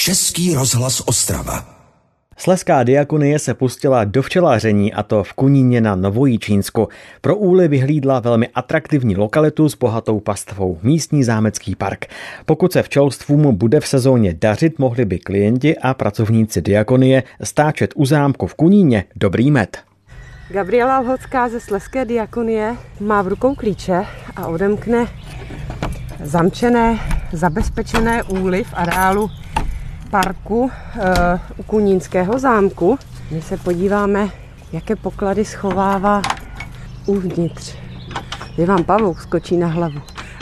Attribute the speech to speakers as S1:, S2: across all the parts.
S1: Český rozhlas Ostrava.
S2: Slezská diakonie se pustila do včelaření, a to v Kuníně na Novojičínsku. Pro úly vyhlídla velmi atraktivní lokalitu s bohatou pastvou, místní zámecký park. Pokud se včelstvům bude v sezóně dařit, mohli by klienti a pracovníci diakonie stáčet u zámku v Kuníně dobrý med.
S3: Gabriela Lhocká ze Slezské diakonie má v rukou klíče a odemkne zamčené, zabezpečené úly v areálu parku u Kunínského zámku. My se podíváme, jaké poklady schovává uvnitř. Je vám pavouk skočí na hlavu.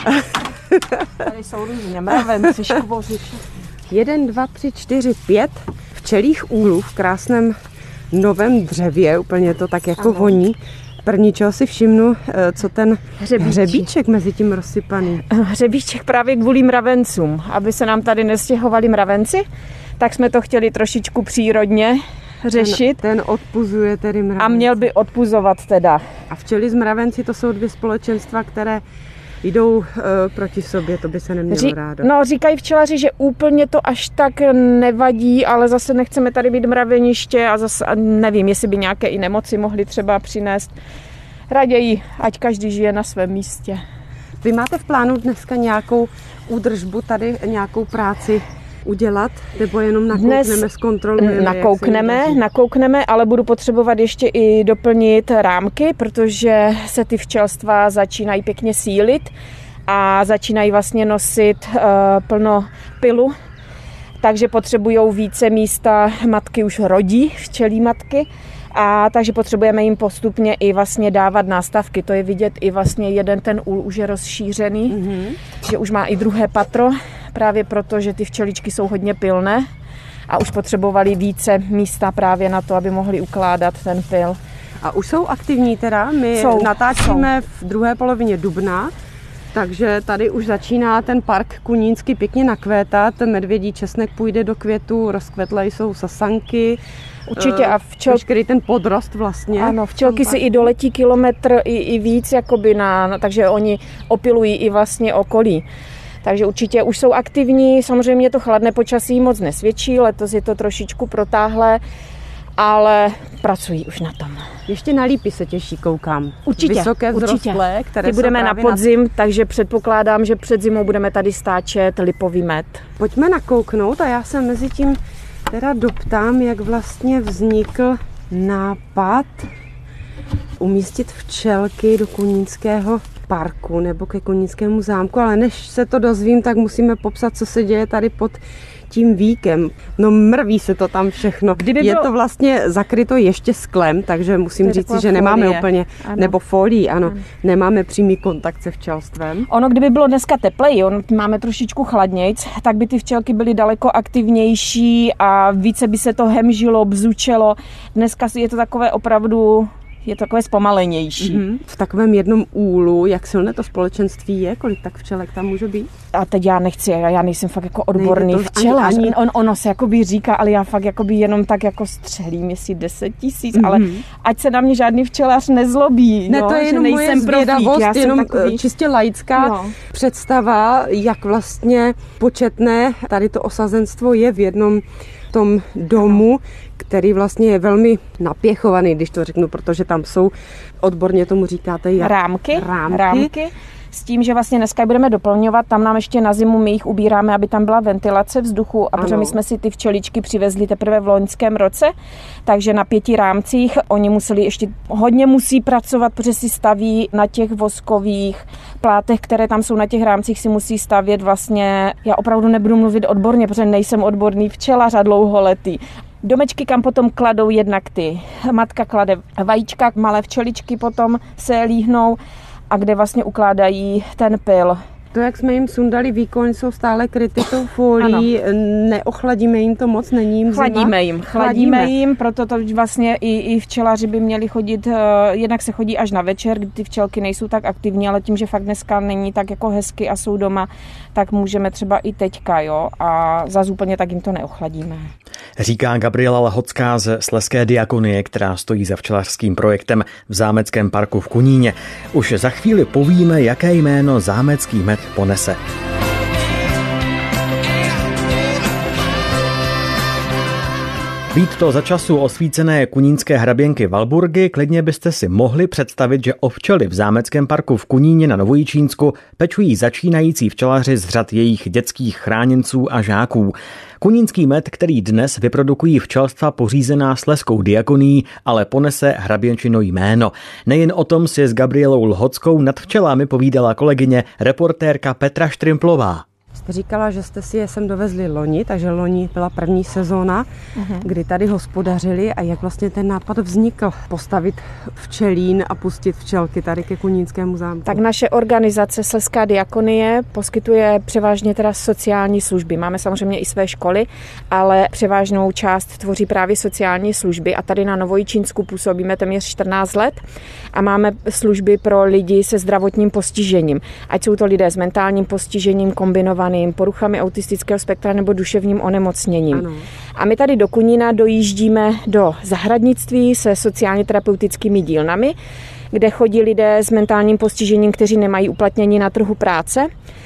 S4: Tady jsou různě mravenci, škvoři.
S3: 1, 2, 3, 4, 5 včelích úlů v krásném novém dřevě. Úplně to tak jako voní. První, čeho si všimnu, co ten hřebíček mezi tím rozsypaný.
S4: Hřebíček právě kvůli mravencům. Aby se nám tady nestěhovali mravenci, tak jsme to chtěli trošičku přírodně řešit.
S3: Ten odpuzuje tedy mravence.
S4: A měl by odpuzovat teda.
S3: A včely s mravenci, to jsou dvě společenstva, které jdou proti sobě, to by se nemělo rádo.
S4: No, říkají včelaři, že úplně to až tak nevadí, ale zase nechceme tady být mraveniště a zase nevím, jestli by nějaké i nemoci mohly třeba přinést. Raději, ať každý žije na svém místě.
S3: Vy máte v plánu dneska nějakou údržbu tady, nějakou práci udělat, nebo jenom nakoukneme, zkontrolujeme?
S4: Nakoukneme, ale budu potřebovat ještě i doplnit rámky, protože se ty včelstva začínají pěkně sílit a začínají vlastně nosit plno pylu, takže potřebují více místa, matky už rodí, včelí matky, a takže potřebujeme jim postupně i vlastně dávat nástavky. To je vidět i vlastně jeden ten úl už je rozšířený, že už má i druhé patro, právě proto, že ty včeličky jsou hodně pilné a už potřebovali více místa právě na to, aby mohli ukládat ten pyl.
S3: A už jsou aktivní teda? My natáčíme v druhé polovině dubna, takže tady už začíná ten park kunínský pěkně nakvétat. Medvědí česnek půjde do květu, rozkvetlé jsou sasanky.
S4: Určitě a
S3: veškerý ten podrost vlastně.
S4: Ano, včelky si i doletí kilometr i víc, jakoby takže oni opilují i vlastně okolí. Takže určitě už jsou aktivní, samozřejmě to chladné počasí moc nesvědčí, letos je to trošičku protáhlé, ale pracují už na tom.
S3: Ještě na lípy se těší, koukám.
S4: Určitě,
S3: vysoké vzrostlé, které
S4: ty budeme na podzim, takže předpokládám, že před zimou budeme tady stáčet lipový med.
S3: Pojďme nakouknout a já se mezi tím teda doptám, jak vlastně vznikl nápad umístit včelky do Kunínského parku nebo ke Kunínskému zámku, ale než se to dozvím, tak musíme popsat, co se děje tady pod tím víkem. No mrví se to tam všechno. Je to vlastně zakryto ještě sklem, takže musím říct, že nemáme úplně, nebo folií, ano, nemáme přímý kontakt se včelstvem.
S4: Ono, kdyby bylo dneska tepleji, máme trošičku chladnějc, tak by ty včelky byly daleko aktivnější a více by se to hemžilo, bzučelo. Dneska je to takové opravdu... Je to takové zpomalenější.
S3: V takovém jednom úlu, jak silné to společenství je, kolik tak včelek tam může být?
S4: A teď já nechci, já nejsem fakt jako odborný včelař. Ono se jakoby říká, ale já fakt jakoby jenom tak jako střelím, jestli 10 000, ale ať se na mě žádný včelař nezlobí.
S3: Ne, to je jenom moje zvědavost, jenom takový... čistě laická představa, jak vlastně početné tady to osazenstvo je v jednom tom domu, který vlastně je velmi napěchovaný, když to řeknu, protože tam jsou, odborně tomu říkáte, jak
S4: rámky. S tím, že vlastně dneska budeme doplňovat, tam nám ještě na zimu my jich ubíráme, aby tam byla ventilace vzduchu, a protože my jsme si ty včeličky přivezli teprve v loňském roce, takže na 5 rámcích oni hodně musí pracovat, protože si staví na těch voskových plátech, které tam jsou na těch rámcích, si musí stavět vlastně, já opravdu nebudu mluvit odborně, protože nejsem odborný včelař a dlouholetý. Domečky, kam potom kladou jednak matka klade vajíčka, malé včeličky potom se líhnou a kde vlastně ukládají ten pyl.
S3: To, jak jsme jim sundali výkon, jsou stále kryty tou folií, neochladíme jim to moc, není jim zima?
S4: Chladíme jim, proto to vlastně i včelaři by měli chodit, jednak se chodí až na večer, kdy ty včelky nejsou tak aktivní, ale tím, že fakt dneska není tak jako hezky a jsou doma, tak můžeme třeba i teďka, a zase úplně tak jim to neochladíme.
S2: Říká Gabriela Lhocká ze Slezské diakonie, která stojí za včelařským projektem v zámeckém parku v Kuníně. Už za chvíli povíme, jaké jméno zámecký med ponese. Být to za času osvícené kunínské hraběnky Valburgy, klidně byste si mohli představit, že o včely v zámeckém parku v Kuníně na Novojičínsku pečují začínající včelaři z řad jejich dětských chráněnců a žáků. Kunínský med, který dnes vyprodukují včelstva pořízená Slezskou diakonií, ale ponese hraběnčino jméno. Nejen o tom si s Gabrielou Lhockou nad včelami povídala kolegyně reportérka Petra Štrimplová.
S3: Jste říkala, že jste si je sem dovezli loni, takže loni byla první sezóna, kdy tady hospodařili a jak vlastně ten nápad vznikl postavit včelín a pustit včelky tady ke Kunínskému zámku?
S4: Tak naše organizace Slezská diakonie poskytuje převážně teda sociální služby. Máme samozřejmě i své školy, ale převážnou část tvoří právě sociální služby a tady na Novojičínsku působíme téměř 14 let a máme služby pro lidi se zdravotním postižením. Ať jsou to lidé s mentálním postižením, kombinovaným poruchami autistického spektra nebo duševním onemocněním. Ano. A my tady do Kunína dojíždíme do zahradnictví se sociálně terapeutickými dílnami, kde chodí lidé s mentálním postižením, kteří nemají uplatnění na trhu práce.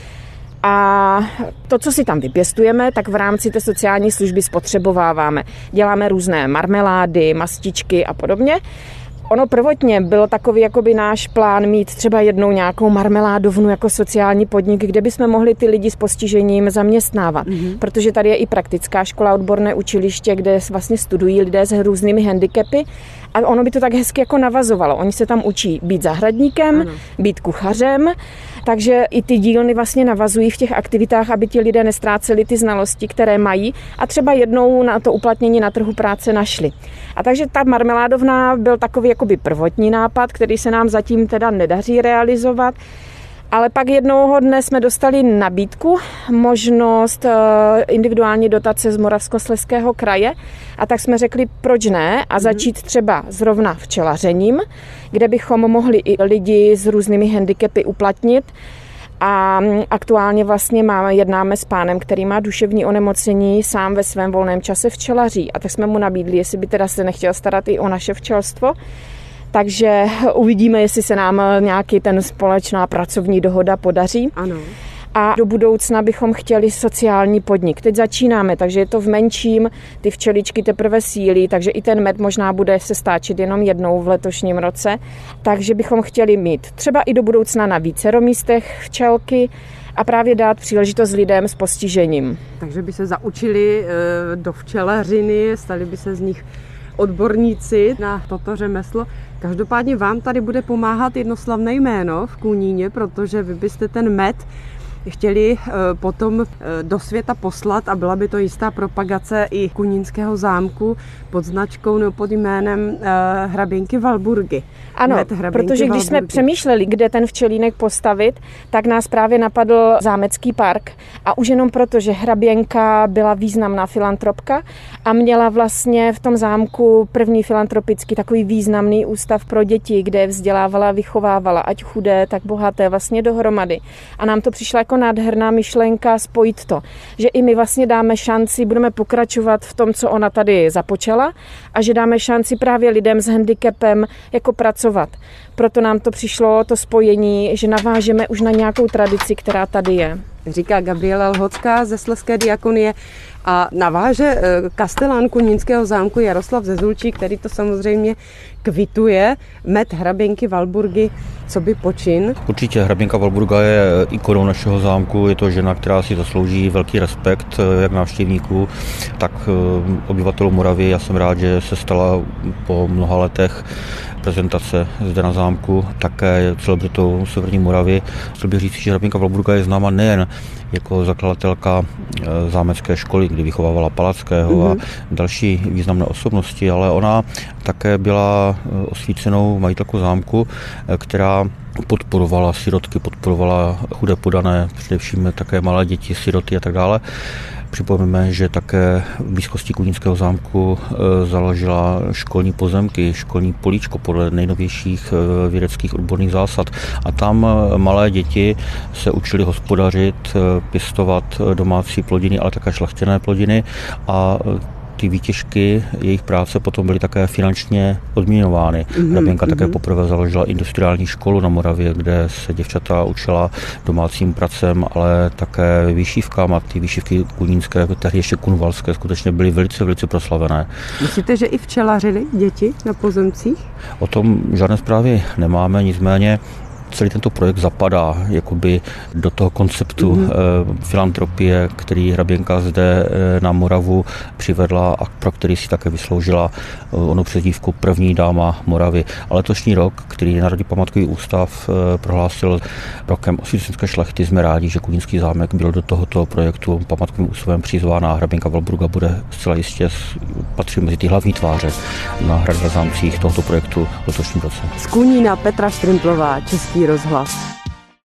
S4: A to, co si tam vypěstujeme, tak v rámci té sociální služby spotřebováváme. Děláme různé marmelády, mastičky a podobně. Ono prvotně bylo takový jakoby náš plán mít třeba jednou nějakou marmeládovnu jako sociální podnik, kde bychom mohli ty lidi s postižením zaměstnávat. Protože tady je i praktická škola, odborné učiliště, kde vlastně studují lidé s různými handicapy a ono by to tak hezky jako navazovalo. Oni se tam učí být zahradníkem, být kuchařem, takže i ty dílny vlastně navazují v těch aktivitách, aby ti lidé nestráceli ty znalosti, které mají a třeba jednou na to uplatnění na trhu práce našli. A takže ta marmeládovna byl takový jakoby prvotní nápad, který se nám zatím teda nedaří realizovat. Ale pak jednoho dne jsme dostali nabídku, možnost individuální dotace z Moravskoslezského kraje a tak jsme řekli, proč ne a začít třeba zrovna včelařením, kde bychom mohli i lidi s různými handicapy uplatnit. A aktuálně vlastně jednáme s pánem, který má duševní onemocnění, sám ve svém volném čase včelaří. A tak jsme mu nabídli, jestli by teda se nechtěl starat i o naše včelstvo. Takže uvidíme, jestli se nám nějaký ten společná pracovní dohoda podaří.
S3: Ano.
S4: A do budoucna bychom chtěli sociální podnik. Teď začínáme, takže je to v menším, ty včeličky teprve sílí, takže i ten med možná bude se stáčet jenom jednou v letošním roce. Takže bychom chtěli mít třeba i do budoucna na vícero místech včelky a právě dát příležitost lidem s postižením.
S3: Takže by se zaučili do včelařiny, stali by se z nich odborníci na toto řemeslo. Každopádně vám tady bude pomáhat jedno slavné jméno v Kuníně, protože vy byste ten med chtěli potom do světa poslat a byla by to jistá propagace i Kunínského zámku pod značkou nebo pod jménem hraběnky Valburgy.
S4: Ano, protože když jsme přemýšleli, kde ten včelínek postavit, tak nás právě napadl zámecký park a už jenom proto, že hraběnka byla významná filantropka a měla vlastně v tom zámku první filantropický takový významný ústav pro děti, kde je vzdělávala, vychovávala, ať chudé, tak bohaté vlastně dohromady. A nám to přišla jako nádherná myšlenka spojit to, že i my vlastně dáme šanci, budeme pokračovat v tom, co ona tady započala a že dáme šanci právě lidem s handicapem jako pracovat. Proto nám to přišlo, to spojení, že navážeme už na nějakou tradici, která tady je.
S3: Říká Gabriela Lhocká ze Slezské diakonie a naváže kastelán Kunínského zámku Jaroslav Zezulčí, který to samozřejmě kvituje, med hraběnky Valburgy, co by počin.
S5: Určitě hraběnka Valburga je ikonou našeho zámku, je to žena, která si zaslouží velký respekt jak návštěvníků, tak obyvatelů Moravy. Já jsem rád, že se stala po mnoha letech prezentace zde na zámku, také celebritou Severní Moravy. Chtěl bych říct, že hraběnka Valburga je známa nejen jako zakladatelka zámecké školy, kdy vychovávala Palackého a další významné osobnosti, ale ona také byla osvícenou majitelkou zámku, která podporovala sirotky, podporovala chudé podané, především také malé děti, siroty a tak dále. Připomeňme, že také v blízkosti Kunínského zámku založila školní pozemky, školní políčko podle nejnovějších vědeckých odborných zásad. A tam malé děti se učili hospodařit, pěstovat domácí plodiny, ale také šlechtěné plodiny a ty výtěžky jejich práce potom byly také finančně odměňovány. Hraběnka také poprvé založila industriální školu na Moravě, kde se děvčata učila domácím pracem, ale také výšivkám, a ty výšivky kunínské, tehdy ještě kunvalské, skutečně byly velice proslavené.
S3: Myslíte, že i včelařili děti na pozemcích?
S5: O tom žádné zprávy nemáme, nicméně celý tento projekt zapadá jakoby do toho konceptu filantropie, který Hraběnka zde na Moravu přivedla a pro který si také vysloužila onu přezdívku první dáma Moravy. A letošní rok, který Národní památkový ústav prohlásil rokem osvícenské šlechty, jsme rádi, že Kunínský zámek byl do tohoto projektu památkovým ústavem přizván a Hraběnka Valburga bude zcela jistě patří mezi ty hlavní tváře na hradech a zámcích tohoto projektu v letošním roce.
S3: Z Kunína Petra Štrimplová, Český rozhlas.